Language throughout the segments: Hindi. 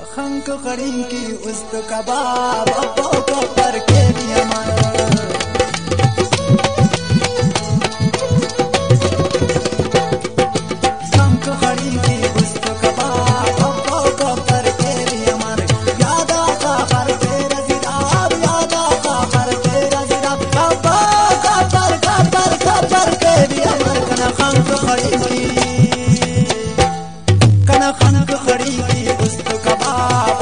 खंक खड़ी की उस्त कबाब अब्बो को पर के दिया खंक खड़ी की उस्त कबाब अब्बो को पर के दिया यादा का हर तेरा जिराब यादा का हर तेरा जिराब अब्बो को पर के दिया कना खंक खड़ी की कना खंक खड़ी की उस्त कबाब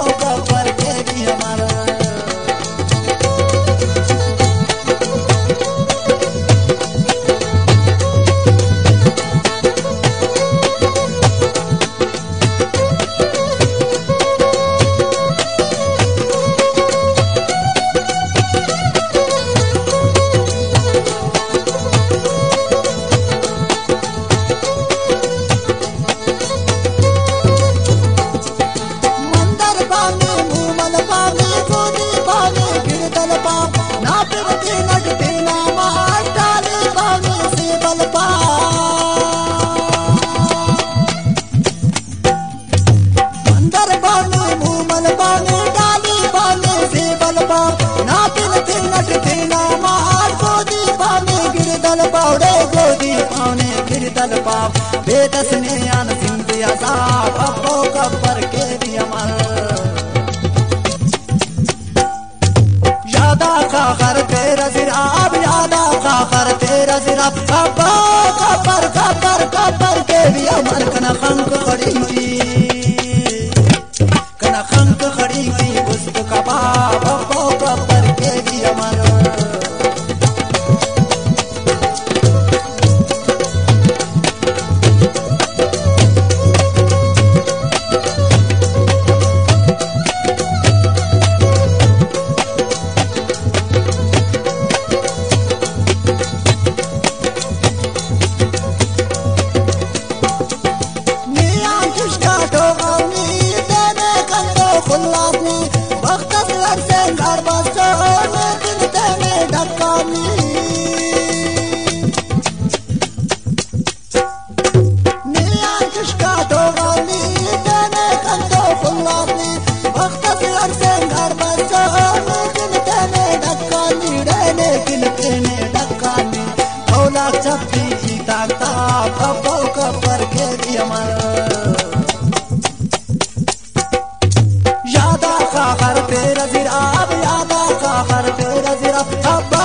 बेदस ने आन जिंदगी अज़ाब अब्बो कब्र के दिया यादा का हर तेरा जिराब यादा का हर तेरा जिराब अब्बो कब्र के दिया कना खंक खड़ी कना खंक खड़ी की उस्त कबाब अब्बो कब्र के दिया यादा का हर तेरा जिराब यादा का हर तेरा जिराब अब्बो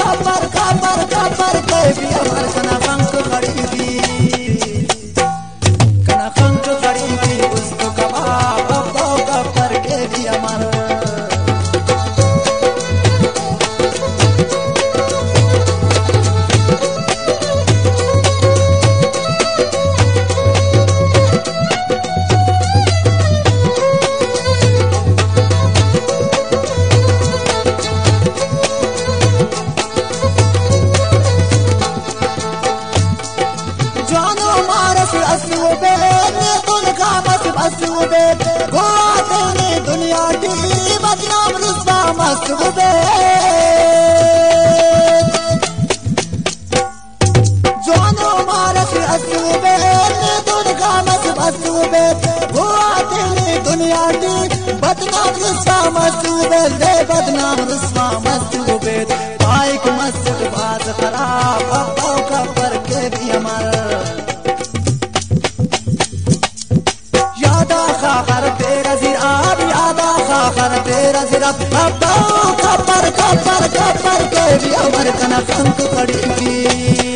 कब्र के दिया कना खंक खड़ी की कना खंक खड़ी की उस्त कबाब अब्बो कब्र के दिया दुनिया की बदनाम रुस्वा मस्त जोनो मारस असुबे दुनिया मस्त दुनिया की बदनाम रुस्वा मस्त बदनाम रुस्वा मस्त पाइक मस्त बात खराब अब्बो कब्र के भी यादा का हर तेरा जिराब यादा का हर तेरा जिराब अब्बो कब्र के भी कना खंक खड़ी की